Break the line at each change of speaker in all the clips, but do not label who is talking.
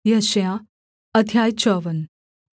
यशायाह अध्याय 54।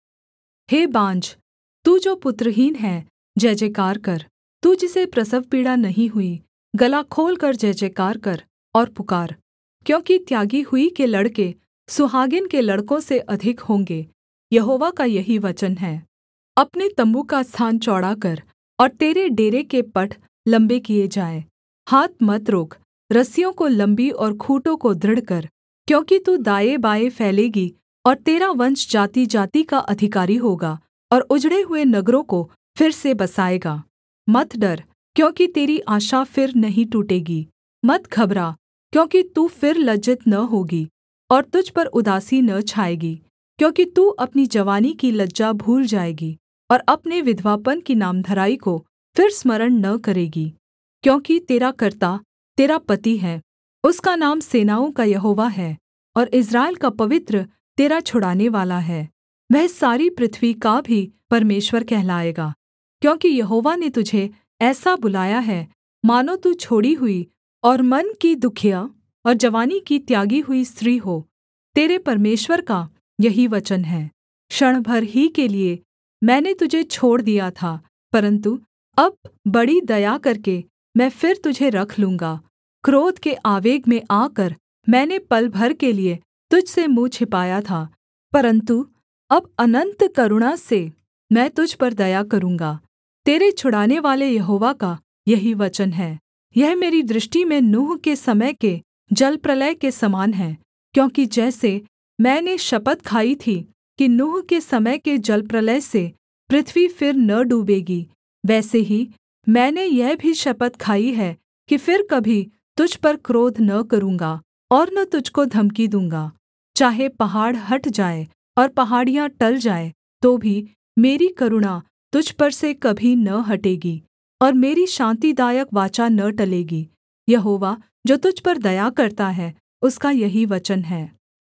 हे बाँझ, तू जो पुत्रहीन है, जय जयकार कर। तू जिसे प्रसवपीड़ा नहीं हुई, गला खोलकर जय जयकार कर और पुकार। क्योंकि त्यागी हुई के लड़के सुहागिन के लड़कों से अधिक होंगे। यहोवा का यही वचन है। अपने तम्बू का स्थान चौड़ा कर और तेरे डेरे के पट लम्बे किए जाएँ। हाथ मत रोक, रस्सियों को लम्बी और खूँटों को दृढ़ कर। क्योंकि तू दाएँबाएँ फैलेगी और तेरा वंश जातिजाति का अधिकारी होगा और उजड़े हुए नगरों को फिर से बसाएगा। मत डर, क्योंकि तेरी आशा फिर नहीं टूटेगी। मत घबरा, क्योंकि तू फिर लज्जित न होगी और तुझ पर उदासी न छाएगी। क्योंकि तू अपनी जवानी की लज्जा भूल जाएगी और अपने विधवापन की नामधराई को फिर स्मरण न करेगी। क्योंकि तेरा कर्ता तेरा पति है, उसका नाम सेनाओं का यहोवा है, और इस्राएल का पवित्र तेरा छुड़ानेवाला है। वह सारी पृथ्वी का भी परमेश्वर कहलाएगा। क्योंकि यहोवा ने तुझे ऐसा बुलाया है, मानो तू छोड़ी हुई और मन की दुखिया और जवानी की त्यागी हुई स्त्री हो। तेरे परमेश्वर का यही वचन है। क्षण भर ही के लिए मैंने तुझे छोड़ दिया था, परन्तु अब बड़ी दया करके मैं फिर तुझे रख लूँगा। क्रोध के आवेग में आकर मैंने पल भर के लिए तुझ से मुँह छिपाया था, परन्तु अब अनन्त करुणा से मैं तुझ पर दया करूँगा। तेरे छुड़ानेवाले यहोवा का यही वचन है। यह मेरी दृष्टि में नूह के समय के जलप्रलय के समान है। क्योंकि जैसे मैंने शपथ खाई थी कि नूह के समय के जलप्रलय से पृथ्वी फिर न डूबेगी, वैसे ही मैंने यह भी शपथ खाई है कि फिर कभी तुझ पर क्रोध न करूँगा और न तुझको धमकी दूँगा। चाहे पहाड़ हट जाएँ और पहाड़ियाँ टल जाएँ, तो भी मेरी करुणा तुझ पर से कभी न हटेगी और मेरी शान्तिदायक वाचा न टलेगी। यहोवा जो तुझ पर दया करता है, उसका यही वचन है।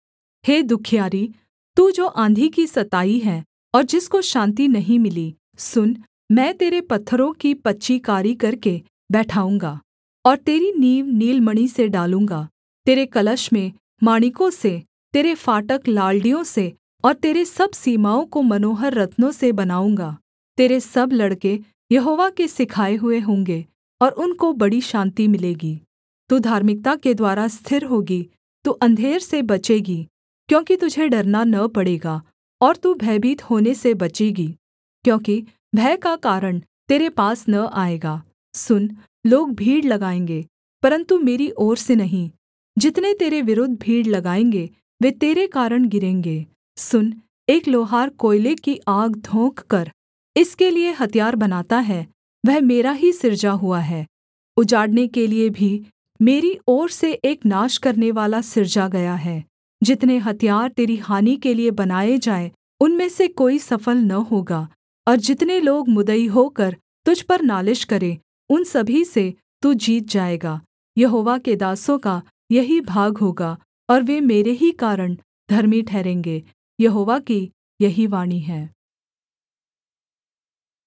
हे दुःखियारी, तू जो आँधी की सताई है और जिसको शान्ति नहीं मिली, सुन, मैं तेरे पत्थरों की पच्ची कारी करके बैठाऊँगा और तेरी नींव नीलमणि से डालूँगा। तेरे कलश में माणिकों से, तेरे फाटक लालड़ियों से और तेरे सब सीमाओं को मनोहर रत्नों से बनाऊँगा। तेरे सब लड़के यहोवा के सिखाए हुए होंगे और उनको बड़ी शान्ति मिलेगी। तू धार्मिकता के द्वारा स्थिर होगी, तू अंधेर से बचेगी, क्योंकि तुझे डरना न पड़ेगा और तू भयभीत होने से बचेगी, क्योंकि भय का कारण तेरे पास न आएगा। सुन, लोग भीड़ लगाएँगे, परन्तु मेरी ओर से नहीं। जितने तेरे विरुद्ध भीड़ लगाएँगे, वे तेरे कारण गिरेंगे। सुन, एक लोहार कोयले की आग धोंक कर इसके लिए हथियार बनाता है, वह मेरा ही सिरजा हुआ है। उजाड़ने के लिए भी मेरी ओर से एक नाश करनेवाला सिरजा गया है। जितने हथियार तेरी हानि के लिए बनाए जाएँ, उनमें से कोई सफल न होगा, और जितने लोग मुद्दई होकर तुझ पर नालिश करें, उन सभी से तू जीत जाएगा। यहोवा के दासों का यही भाग होगा, और वे मेरे ही कारण धर्मी ठहरेंगे। यहोवा की यही वाणी है।